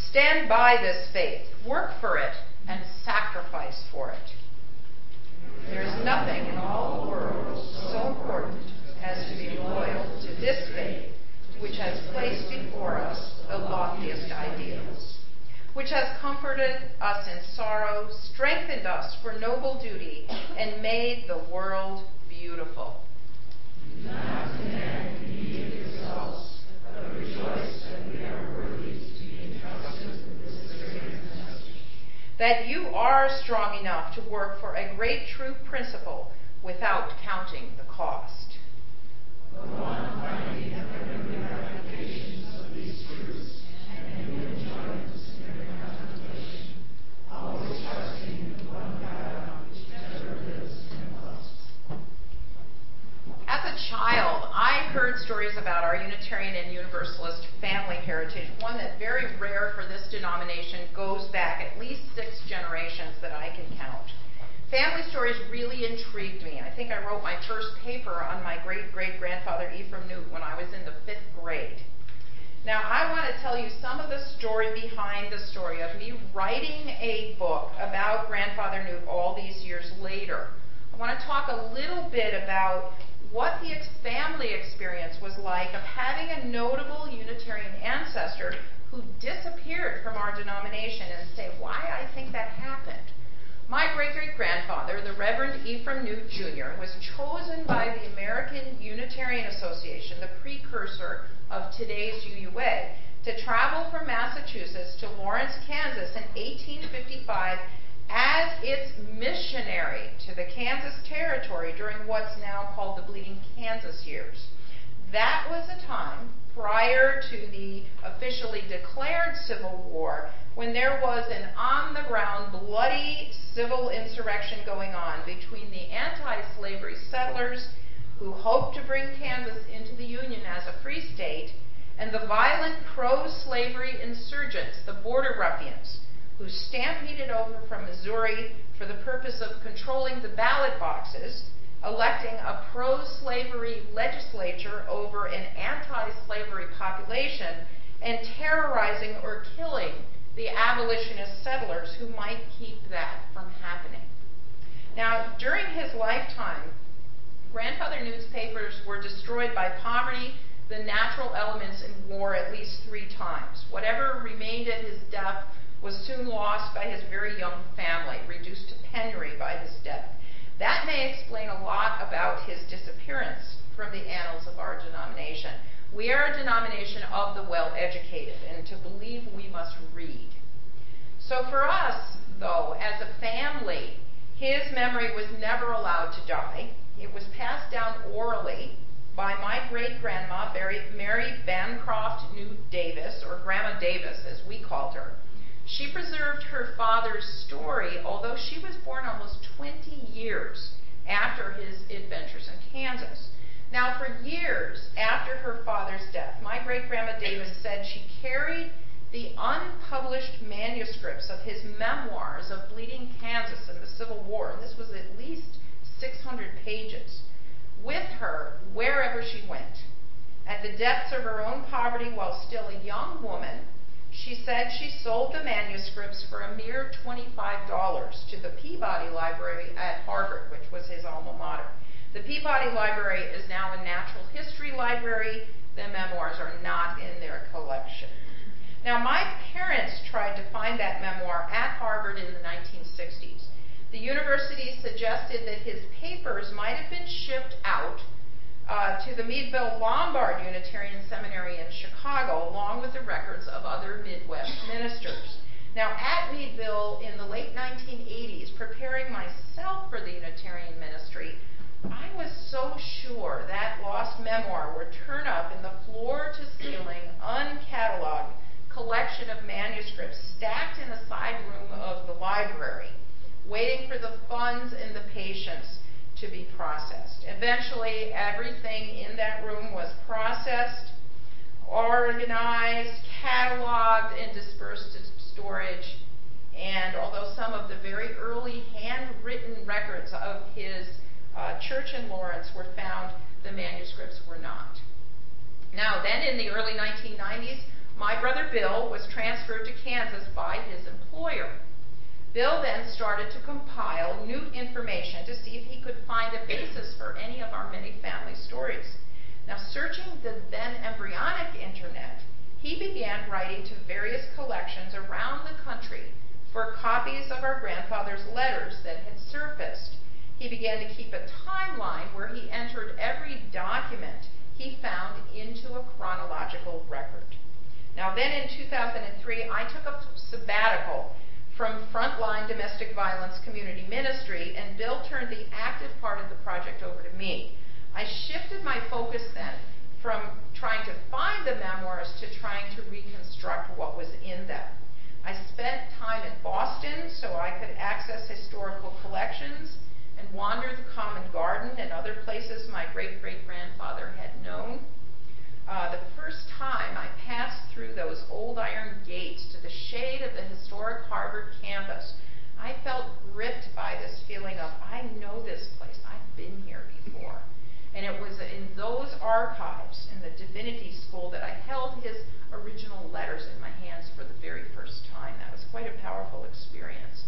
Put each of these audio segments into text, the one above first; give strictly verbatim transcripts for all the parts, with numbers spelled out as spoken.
Stand by this faith, work for it, and sacrifice for it. There is nothing in all the world so important as to be loyal to this faith, which has placed before us the loftiest ideals, which has comforted us in sorrow, strengthened us for noble duty, and made the world beautiful. Not demand immediate results, but rejoice that we are worthy to be entrusted with this great message. That you are strong enough to work for a great true principle without counting the cost. The one finding every applications of these truths and new enjoyments in their contemplation, always trusting in the one God which never lives and loves. As a child, I heard stories about our Unitarian and Universalist family heritage. One that's very rare for this denomination goes back at least six generations that I can count. Family stories really intrigued me. I think I wrote my first paper on my great-great-grandfather Ephraim Newt when I was in the fifth grade. Now, I want to tell you some of the story behind the story of me writing a book about Grandfather Newt all these years later. I want to talk a little bit about what the family experience was like of having a notable Unitarian ancestor who disappeared from our denomination and say why I think that happened. My great-great-grandfather, the Reverend Ephraim Newt Junior, was chosen by the American Unitarian Association, the precursor of today's U U A, to travel from Massachusetts to Lawrence, Kansas in eighteen fifty-five as its missionary to the Kansas Territory during what's now called the Bleeding Kansas years. That was a time prior to the officially declared Civil War when there was an on-the-ground bloody civil insurrection going on between the anti-slavery settlers who hoped to bring Kansas into the Union as a free state and the violent pro-slavery insurgents, the Border Ruffians, who stampeded over from Missouri for the purpose of controlling the ballot boxes, electing a pro-slavery legislature over an anti-slavery population, and terrorizing or killing the abolitionist settlers who might keep that from happening. Now, during his lifetime, Grandfather Newt's papers were destroyed by poverty, the natural elements, and war at least three times. Whatever remained at his death was soon lost by his very young family, reduced to penury by his death. That may explain a lot about his disappearance from the annals of our denomination. We are a denomination of the well-educated, and to believe we must read. So for us, though, as a family, his memory was never allowed to die. It was passed down orally by my great-grandma, Mary Bancroft Newt Davis, or Grandma Davis, as we called her. She preserved her father's story, although she was born almost twenty years after his adventures in Kansas. Now, for years after her father's death, my great-grandma Davis said she carried the unpublished manuscripts of his memoirs of Bleeding Kansas and the Civil War, and this was at least six hundred pages, with her wherever she went. At the depths of her own poverty while still a young woman, she said she sold the manuscripts for a mere twenty-five dollars to the Peabody Library at Harvard, which was his alma mater. The Peabody Library is now a natural history library. The memoirs are not in their collection. Now, my parents tried to find that memoir at Harvard in the nineteen sixties. The university suggested that his papers might have been shipped out uh, to the Meadville Lombard Unitarian Seminary in Chicago, along with the records of other Midwest ministers. Now, at Meadville in the late nineteen eighties, preparing myself for the Unitarian ministry, I was so sure that lost memoir would turn up in the floor-to-ceiling, uncatalogued collection of manuscripts stacked in a side room of the library, waiting for the funds and the patience to be processed. Eventually, everything in that room was processed, organized, cataloged, and dispersed to storage. And although some of the very early handwritten records of his uh, church in Lawrence were found, the manuscripts were not. Now, then in the early nineteen nineties, my brother Bill was transferred to Kansas by his employer. Bill then started to compile Newt information to see if he could find a basis for any of our many family stories. Now, searching the then embryonic internet, he began writing to various collections around the country for copies of our grandfather's letters that had surfaced. He began to keep a timeline where he entered every document he found into a chronological record. Now then, in two thousand three, I took a sabbatical from Frontline Domestic Violence Community Ministry, and Bill turned the active part of the project over to me. I shifted my focus then from trying to find the memoirs to trying to reconstruct what was in them. I spent time in Boston so I could access historical collections and wander the Common Garden and other places my great-great-grandfather had known. Uh, the first time I passed through those old iron gates to the shade of the historic Harvard campus, I felt gripped by this feeling of, I know this place, I've been here before. And it was in those archives in the Divinity School that I held his original letters in my hands for the very first time. That was quite a powerful experience.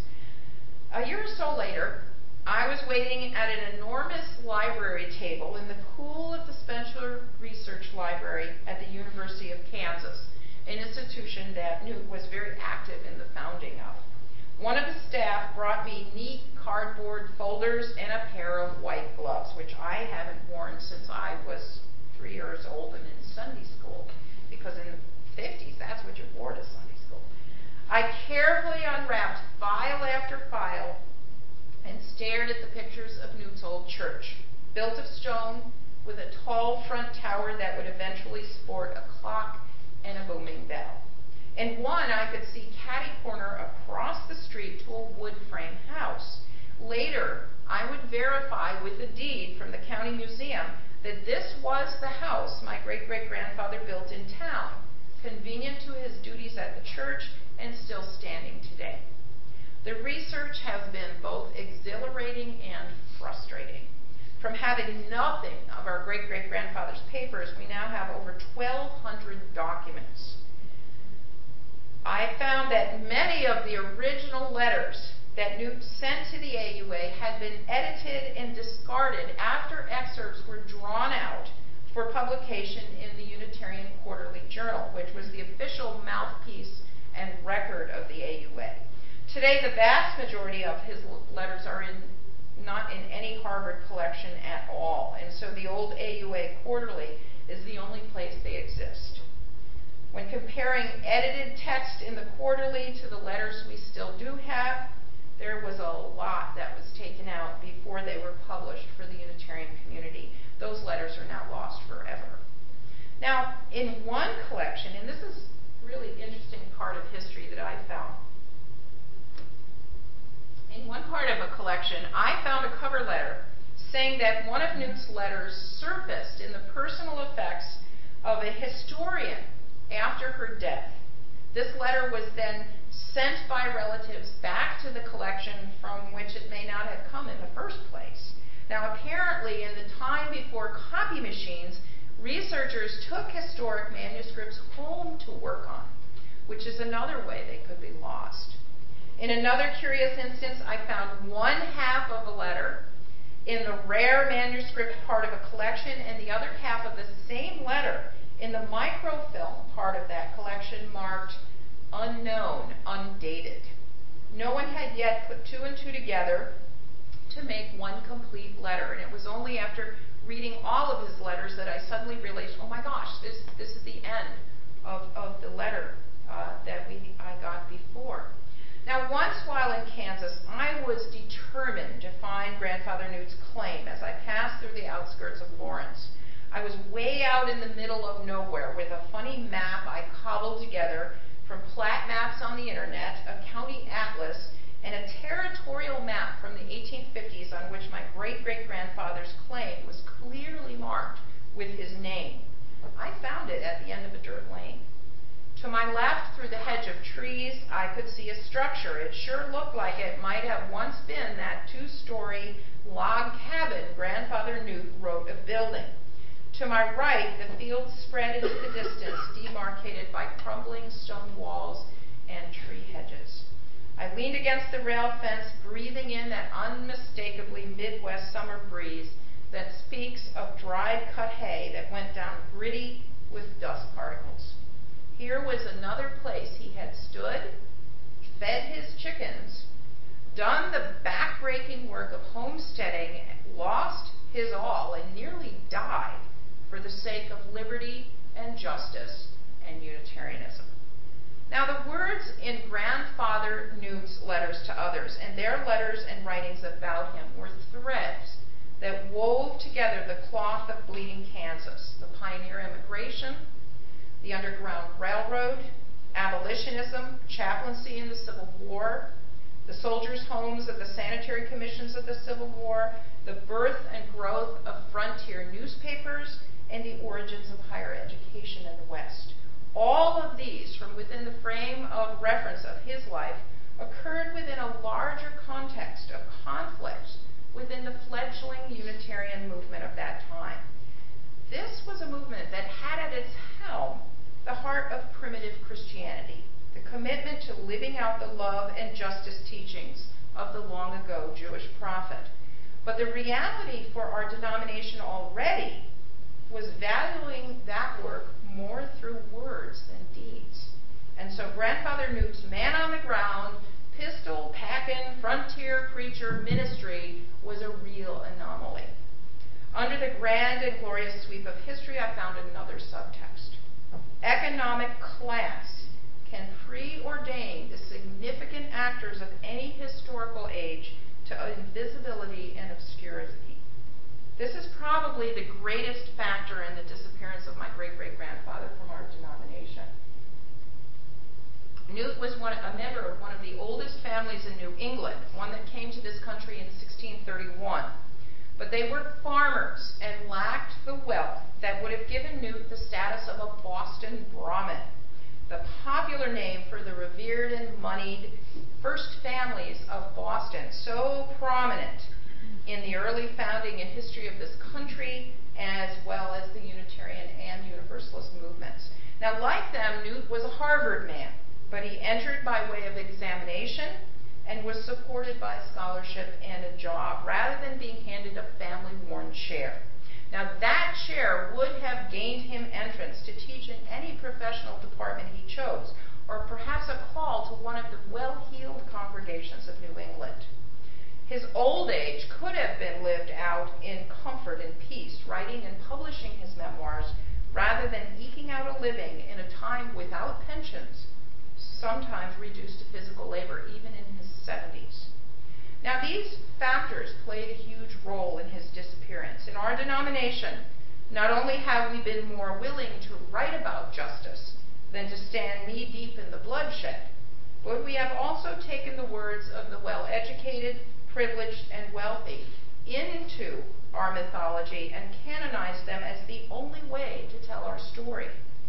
A year or so later, I was waiting at an enormous library table in the cool of the Spencer Research Library at the University of Kansas, an institution that Newt was very active in the founding of. One of the staff brought me neat cardboard folders and a pair of white gloves, which I haven't worn since I was three years old and in Sunday school, because in the fifties, that's what you wore to Sunday school. I carefully unwrapped file after file and stared at the pictures of Newt's old church, built of stone with a tall front tower that would eventually sport a clock and a booming bell. In one, I could see catty corner across the street to a wood frame house. Later, I would verify with a deed from the county museum that this was the house my great-great-grandfather built in town, convenient to his duties at the church and still standing today. The research has been both exhilarating and frustrating. From having nothing of our great-great-grandfather's papers, we now have over twelve hundred documents. I found that many of the original letters that Newt sent to the A U A had been edited and discarded after excerpts were drawn out for publication in the Unitarian Quarterly Journal, which was the official mouthpiece and record of the A U A. Today, the vast majority of his letters are in, not in any Harvard collection at all, and so the old A U A Quarterly is the only place they exist. When comparing edited text in the Quarterly to the letters we still do have, there was a lot that was taken out before they were published for the Unitarian community. Those letters are now lost forever. Now, in one collection, and this is really interesting part of history that I found, in one part of a collection, I found a cover letter saying that one of Newt's letters surfaced in the personal effects of a historian after her death. This letter was then sent by relatives back to the collection from which it may not have come in the first place. Now, apparently, in the time before copy machines, researchers took historic manuscripts home to work on, which is another way they could be lost. In another curious instance, I found one half of a letter in the rare manuscript part of a collection and the other half of the same letter in the microfilm part of that collection marked unknown, undated. No one had yet put two and two together to make one complete letter, and it was only after reading all of his letters that I suddenly realized, oh my gosh, this, this is the end of, of the letter uh, that we I got before. Now, once while in Kansas, I was determined to find Grandfather Newt's claim as I passed through the outskirts of Lawrence. I was way out in the middle of nowhere with a funny map I cobbled together from plat maps on the internet, a county atlas, and a territorial map from the eighteen fifties on which my great-great-grandfather's claim was clearly marked with his name. I found it at the end of a dirt lane. To my left, through the hedge of trees, I could see a structure. It sure looked like it might have once been that two-story log cabin Grandfather Newt wrote of building. To my right, the fields spread into the distance, demarcated by crumbling stone walls and tree hedges. I leaned against the rail fence, breathing in that unmistakably Midwest summer breeze that speaks of dried cut hay that went down gritty with dust particles. Here was another place he had stood, fed his chickens, done the back-breaking work of homesteading, lost his all, and nearly died for the sake of liberty and justice and Unitarianism. Now, the words in Grandfather Newt's letters to others and their letters and writings about him were threads that wove together the cloth of bleeding Kansas, the pioneer immigration, the Underground Railroad, abolitionism, chaplaincy in the Civil War, the soldiers' homes of the sanitary commissions of the Civil War, the birth and growth of frontier newspapers, and the origins of higher education in the West. All of these, from within the frame of reference of his life, occurred within a larger context of conflict within the fledgling Unitarian movement of that time. This was a movement that had at its helm the heart of primitive Christianity, the commitment to living out the love and justice teachings of the long-ago Jewish prophet. But the reality for our denomination already was valuing that work more through words than deeds. And so Grandfather Newt's man on the ground, pistol packing, frontier preacher ministry was a real anomaly. Under the grand and glorious sweep of history, I found another subtext. Economic class can preordain the significant actors of any historical age to invisibility and obscurity. This is probably the greatest factor in the disappearance of my great-great-grandfather from our denomination. Newt was one, a member of one of the oldest families in New England, one that came to this country in sixteen thirty-one. But they were farmers and lacked the wealth that would have given Newt the status of a Boston Brahmin, the popular name for the revered and moneyed first families of Boston, so prominent in the early founding and history of this country, as well as the Unitarian and Universalist movements. Now, like them, Newt was a Harvard man, but he entered by way of examination and was supported by scholarship and a job, rather than being handed a family-worn chair. Now, that chair would have gained him entrance to teach in any professional department he chose, or perhaps a call to one of the well-heeled congregations of New England. His old age could have been lived out in comfort and peace, writing and publishing his memoirs, rather than eking out a living in a time without pensions, sometimes reduced to physical labor, even in his seventies. Now, these factors played a huge role in his disappearance. In our denomination, not only have we been more willing to write about justice than to stand knee-deep in the bloodshed, but we have also taken the words of the well-educated, privileged, and wealthy into our mythology and canonized them as the only way to tell our story.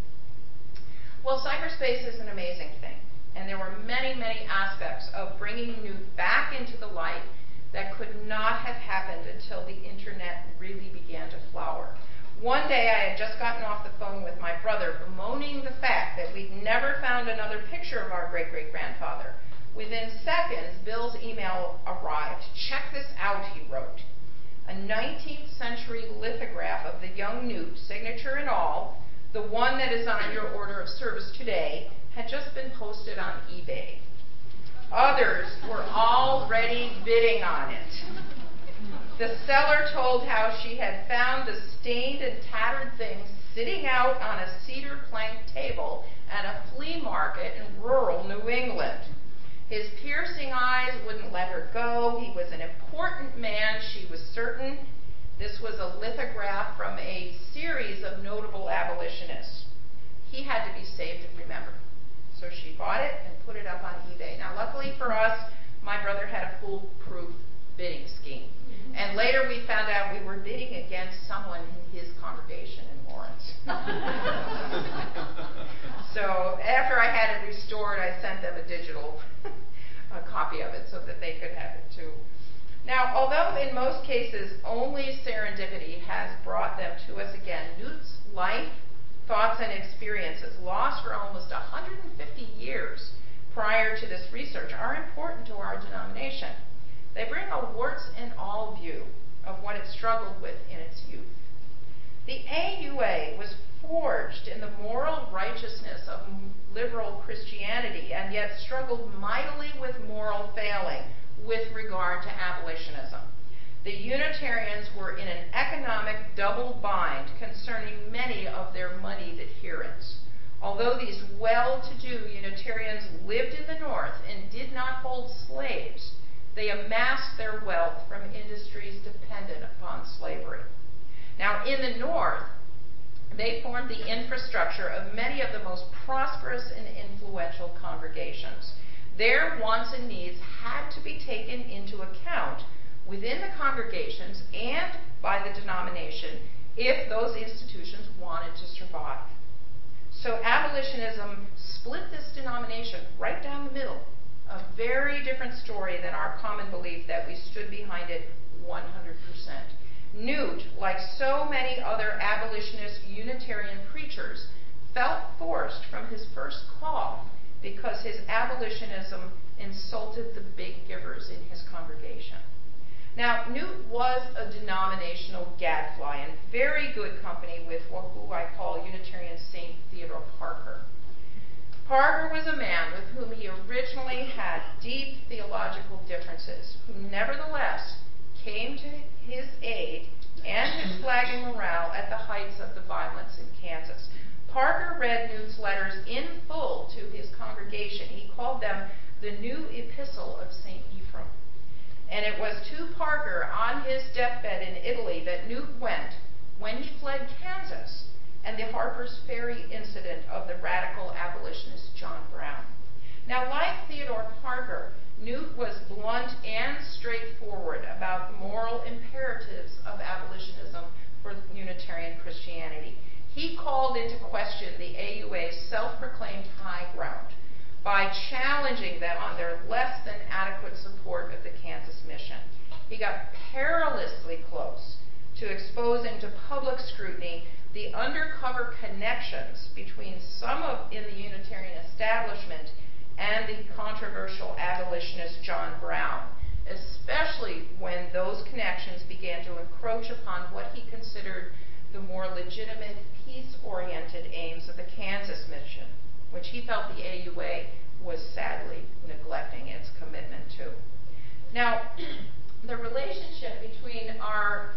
Well, cyberspace is an amazing thing, and there were many, many aspects of bringing Newt back into the light that could not have happened until the internet really began to flower. One day I had just gotten off the phone with my brother, bemoaning the fact that we'd never found another picture of our great-great-grandfather. Within seconds, Bill's email arrived. "Check this out," he wrote. A nineteenth century lithograph of the young Newt, signature and all, the one that is on your order of service today, had just been posted on eBay. Others were already bidding on it. The seller told how she had found the stained and tattered thing sitting out on a cedar plank table at a flea market in rural New England. His piercing eyes wouldn't let her go. He was an important man, she was certain. This was a lithograph from a series of notable abolitionists. He had to be saved and remembered. So she bought it and put it up on eBay. Now, luckily for us, my brother had a foolproof bidding scheme. And later we found out we were bidding against someone in his congregation in Lawrence. So after I had it restored, I sent them a digital a copy of it so that they could have it too. Now, although in most cases only serendipity has brought them to us again, Newt's life, thoughts, and experiences, lost for almost one hundred fifty years prior to this research, are important to our denomination. They bring a warts and all view of what it struggled with in its youth. The A U A was forged in the moral righteousness of liberal Christianity, and yet struggled mightily with moral failing with regard to abolitionism. The Unitarians were in an economic double bind concerning many of their moneyed adherents. Although these well-to-do Unitarians lived in the North and did not hold slaves, they amassed their wealth from industries dependent upon slavery. Now, in the North, they formed the infrastructure of many of the most prosperous and influential congregations. Their wants and needs had to be taken into account within the congregations and by the denomination if those institutions wanted to survive. So abolitionism split this denomination right down the middle, a very different story than our common belief that we stood behind it one hundred percent. Newt, like so many other abolitionist Unitarian preachers, felt forced from his first call because his abolitionism insulted the big givers in his congregation. Now, Newt was a denominational gadfly and very good company with who I call Unitarian Saint Theodore Parker. Parker was a man with whom he originally had deep theological differences, who nevertheless came to his aid and his flagging morale at the heights of the violence in Kansas. Parker read Newt's letters in full to his congregation. He called them the New Epistle of Saint Ephraim. And it was to Parker on his deathbed in Italy that Newt went when he fled Kansas and the Harper's Ferry incident of the radical abolitionist John Brown. Now, like Theodore Parker, Newt was blunt and straightforward about the moral imperatives of abolitionism for Unitarian Christianity. He called into question the A U A's self-proclaimed high ground by challenging them on their less than adequate support of the Kansas mission. He got perilously close to exposing to public scrutiny the undercover connections between some of in the Unitarian establishment and the controversial abolitionist John Brown, especially when those connections began to encroach upon what he considered the more legitimate, peace-oriented aims of the Kansas mission, which he felt the A U A was sadly neglecting its commitment to. Now, the relationship between our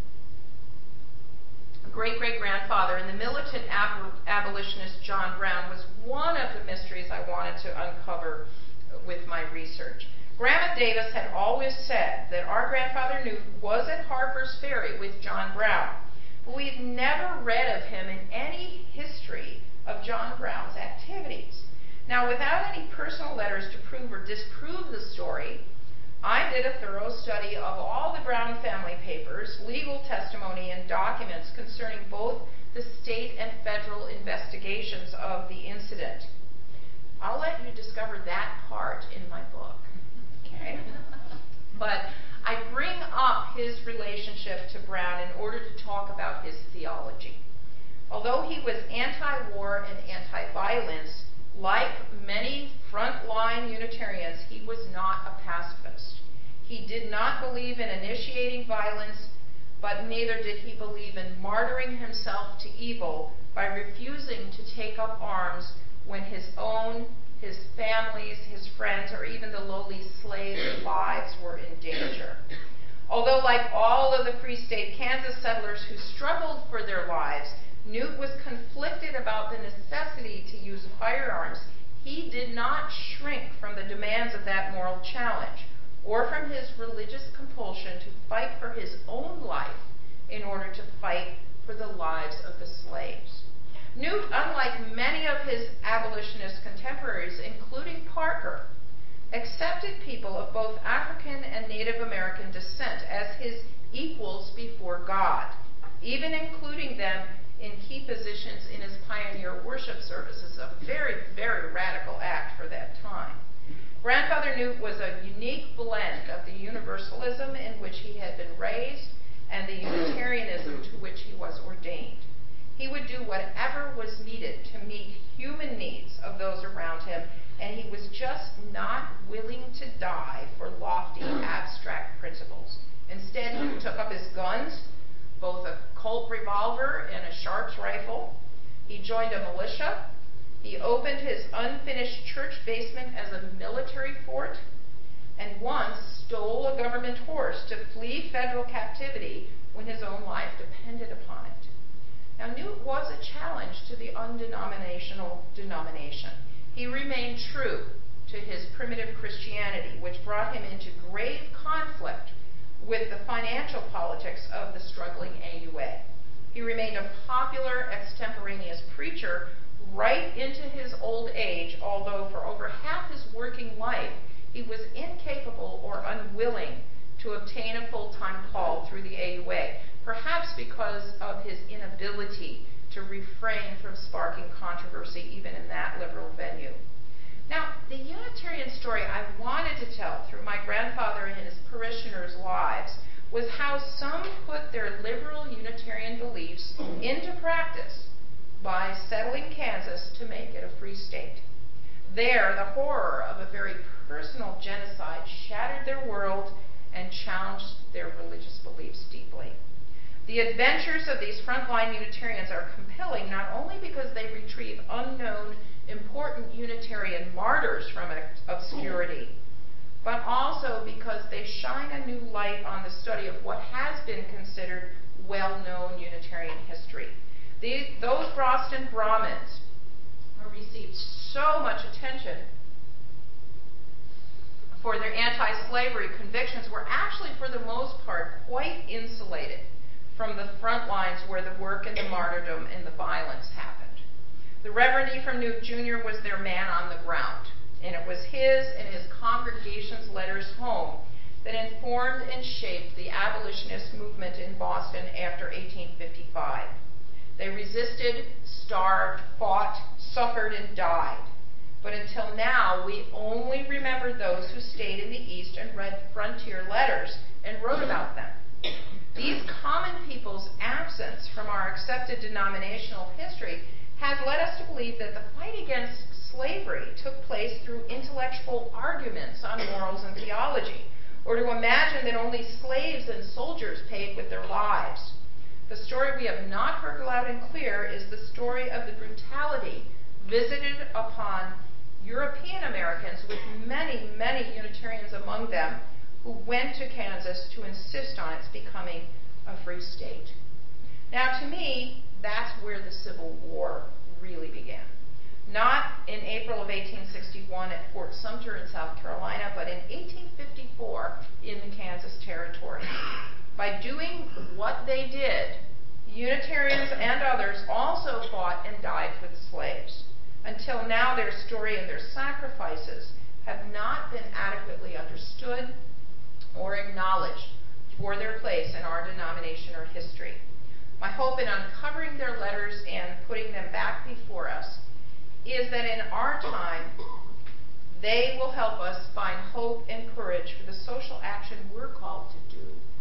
great-great-grandfather and the militant ab- abolitionist John Brown was one of the mysteries I wanted to uncover with my research. Grandma Davis had always said that our grandfather Newt was at Harper's Ferry with John Brown, but we've never read of him in any history of John Brown's activities. Now, without any personal letters to prove or disprove the story, I did a thorough study of all the Brown family papers, legal testimony, and documents concerning both the state and federal investigations of the incident. I'll let you discover that part in my book, okay? But I bring up his relationship to Brown in order to talk about his theology. Although he was anti-war and anti-violence, like many frontline Unitarians, he was not a pacifist. He did not believe in initiating violence, but neither did he believe in martyring himself to evil by refusing to take up arms when his own, his family's, his friends, or even the lowly slaves' lives were in danger. Although, like all of the Free State Kansas settlers who struggled for their lives, Newt was conflicted about the necessity to use firearms, he did not shrink from the demands of that moral challenge or from his religious compulsion to fight for his own life in order to fight for the lives of the slaves. Newt, unlike many of his abolitionist contemporaries, including Parker, accepted people of both African and Native American descent as his equals before God, even including them in key positions in his pioneer worship services, a very, very radical act for that time. Grandfather Newt was a unique blend of the Universalism in which he had been raised and the Unitarianism to which he was ordained. He would do whatever was needed to meet human needs of those around him, and he was just not willing to die for lofty, abstract principles. Instead, he took up his guns, both a Colt revolver and a Sharps rifle. He joined a militia. He opened his unfinished church basement as a military fort, and once stole a government horse to flee federal captivity when his own life depended upon it. Now, Newt was a challenge to the undenominational denomination. He remained true to his primitive Christianity, which brought him into grave conflict with the financial politics of the struggling A U A. He remained a popular extemporaneous preacher right into his old age, although for over half his working life he was incapable or unwilling to obtain a full-time call through the A U A, perhaps because of his inability to refrain from sparking controversy even in that liberal venue. Now, the Unitarian story I wanted to tell through my grandfather and his parishioners' lives was how some put their liberal Unitarian beliefs into practice by settling Kansas to make it a free state. There, the horror of a very personal genocide shattered their world and challenged their religious beliefs deeply. The adventures of these frontline Unitarians are compelling not only because they retrieve unknown, important Unitarian martyrs from obscurity, but also because they shine a new light on the study of what has been considered well-known Unitarian history. These, those Boston Brahmins who received so much attention for their anti-slavery convictions were actually, for the most part, quite insulated from the front lines where the work and the martyrdom and the violence happened. The Reverend Ephraim Newt Junior was their man on the ground, and it was his and his congregation's letters home that informed and shaped the abolitionist movement in Boston after eighteen fifty-five. They resisted, starved, fought, suffered, and died. But until now, we only remember those who stayed in the East and read frontier letters and wrote about them. These common people's absence from our accepted denominational history has led us to believe that the fight against slavery took place through intellectual arguments on morals and theology, or to imagine that only slaves and soldiers paid with their lives. The story we have not heard loud and clear is the story of the brutality visited upon European Americans, with many, many Unitarians among them, who went to Kansas to insist on its becoming a free state. Now, to me, that's where the Civil War really began. Not in April of eighteen sixty-one at Fort Sumter in South Carolina, but in eighteen fifty-four in the Kansas Territory. By doing what they did, Unitarians and others also fought and died for the slaves. Until now, their story and their sacrifices have not been adequately understood or acknowledged for their place in our denomination or history. My hope in uncovering their letters and putting them back before us is that in our time, they will help us find hope and courage for the social action we're called to do